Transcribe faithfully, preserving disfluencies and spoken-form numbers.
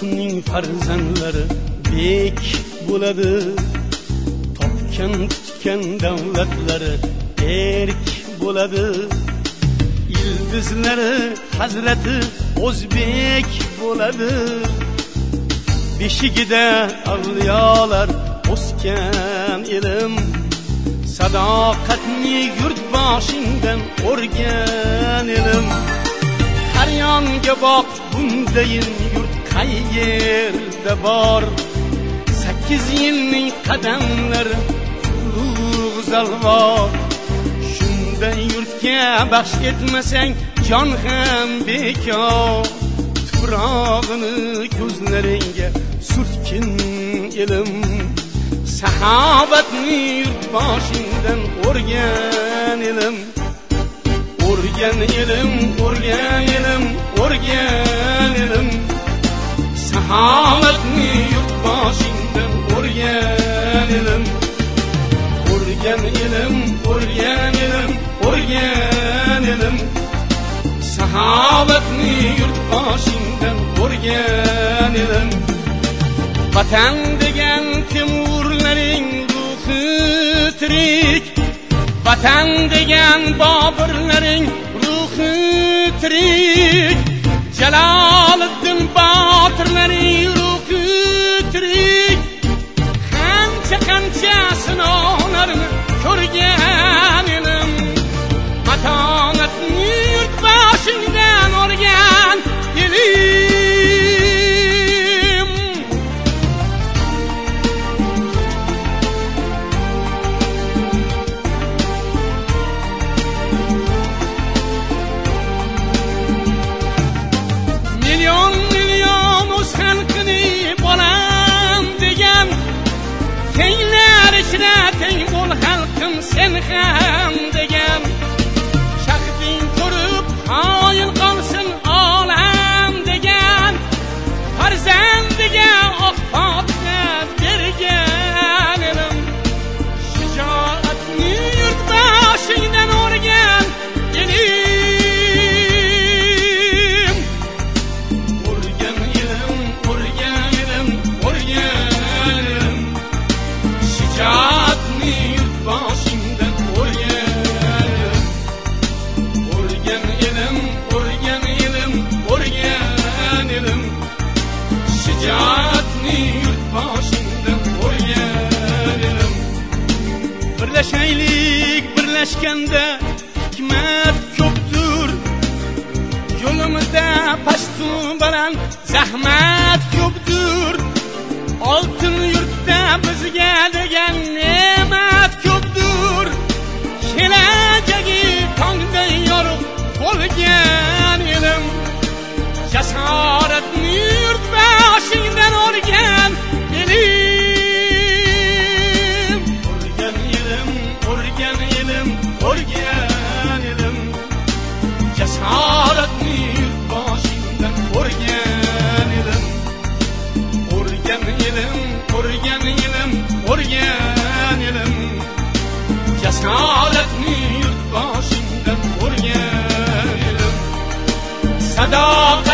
Ulug'ning farzandlari bek bo'ladi, topgan tutgan davlatlari erk bo'ladi. Ildizlari hazrati o'zbek bo'ladi. Beshigida avliyolar o'sgan ilm, sadoqatni yurt boshingdan o'rgan ilm. Har yonga boq, bundayin yurt qayerda bor. Sakkiz yilning qadamlari ulug' zalvor. Shunday yurtga baxsh etmasang jon ham bekor. Tuprog'ini ko'zlaringga surtkin ilm, sahobatni yurt boshingdan o'rgan ilm. O'rgan ilm, o'rgan ilm, o'rgan ilm, sahobatni yurt boshingdan o'rgan ilm. O'rgan ilm, o'rgan ilm, o'rgan ilm, sahobatni yurt boshingdan o'rgan ilm. Vatan degan Temurlaring ruhi tirik, vatan degan Boburlaring ruhi tirik, Jaloliddin Botirlaring ruhi tirik. Qancha qancha sinovlarni ko'rgan ilm, matonatni yurt boshingdan o'rgan ilm. Milyon milyon o'z xalqini bolam degan, tenglar ichida teng bo'l xalqim sen ham degan. Shaxding ko'rib xoin qolsin olam degan, farzandiga oq fotiha bergan ilm. Shijoatni yurt boshingdan o'rgan ilm. O'rgan ilm, o'rgan ilm, o'rgan ilm, shijoatni yurt boshingdan o'rgan ilm. O'rgan ilm, o'rgan ilm, o'rgan ilm, shijoatni yurt boshingdan o'rgan ilm. Birlashaylik, birlashganda hikmat ko'pdir. Yo'limizda pastu baland zahmat ko'pdir. Oltin yurtda bizga degan ne'mat ko'pdir. Kelajagi tongday yorug' bo'lgan ilm, jasoratni yurt boshingdan o'rgan ilm. O'rgan ilm, o'rgan ilm, o'rgan ilm, jasoratni yurt boshingdan o'rgan ilm. O'rgan ilm, o'rgan ilm, o'rgan ilm, jasoratni yurt boshingdan o'rgan ilm. Sadoqat